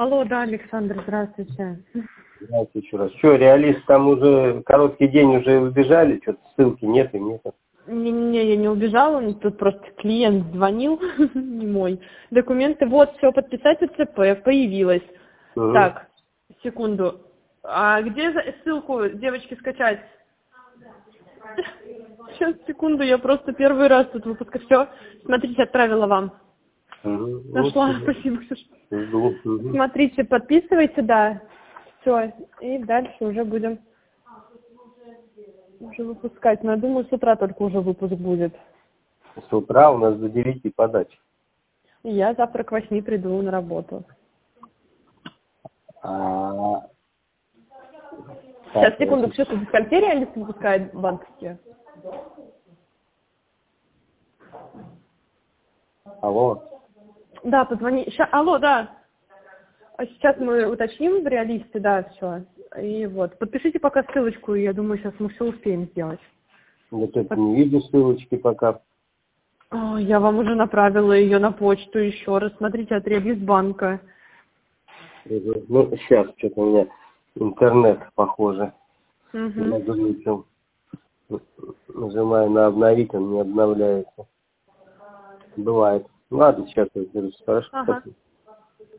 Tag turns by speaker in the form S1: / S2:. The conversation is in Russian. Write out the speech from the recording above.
S1: Алло, да, Александр, здравствуйте.
S2: Здравствуйте еще раз. Что, реалист, там уже короткий день уже убежали? Что-то ссылки нет и нет.
S1: Не, я не убежала, тут просто клиент звонил, не мой. Документы, вот, все, подписать ЦП, появилось.
S2: Угу.
S1: Так, секунду. А где ссылку девочки скачать? Сейчас, секунду, я просто первый раз тут выпускаю. Все, смотрите, отправила вам.
S2: Угу.
S1: Нашла, спасибо, Ксюша.
S2: Жду. Угу.
S1: Смотрите, подписывайте, да. Все, и дальше уже будем уже выпускать. Но я думаю, с утра только уже выпуск будет.
S2: С утра у нас до 9 подачи.
S1: И я завтра к 8 приду на работу. Сейчас, секунду, Ксюша, до скольки реалист выпускает банковские?
S2: Алло.
S1: Да, позвони. Алло, да. А сейчас мы уточним в реалисте, да, все. И вот, подпишите пока ссылочку, и я думаю, сейчас мы все успеем сделать.
S2: Вот это не вижу ссылочки пока.
S1: Я вам уже направила ее на почту еще раз. Смотрите, от Реалистбанка.
S2: Ну, сейчас что-то у меня интернет, похоже.
S1: Угу.
S2: Нажимаю на обновить, он не обновляется. Бывает. Ладно, сейчас разберусь. Хорошо.
S1: Ага.